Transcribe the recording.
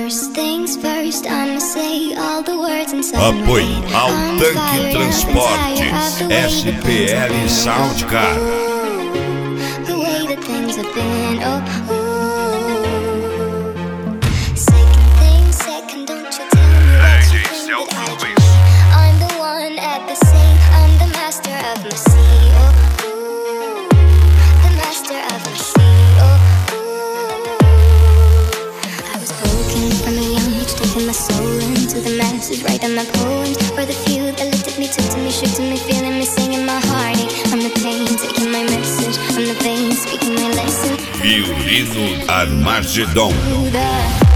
First things first, I'ma say all the words inside. Apoie ao Tanque Transportes, SPL Soundcar. The way that things have been, Second thing, second, don't you tell me what you think that I do. I'm the one at the safe, I'm the master of my sea, the master of my sea, I was broken from a young age, taking my soul into the masses, writing my poems for the few that looked at me, took to me, shook to me, feeling me, singing my heartache. From the pain, taking my message, from the vein, speaking my lesson. Violino Armagedon.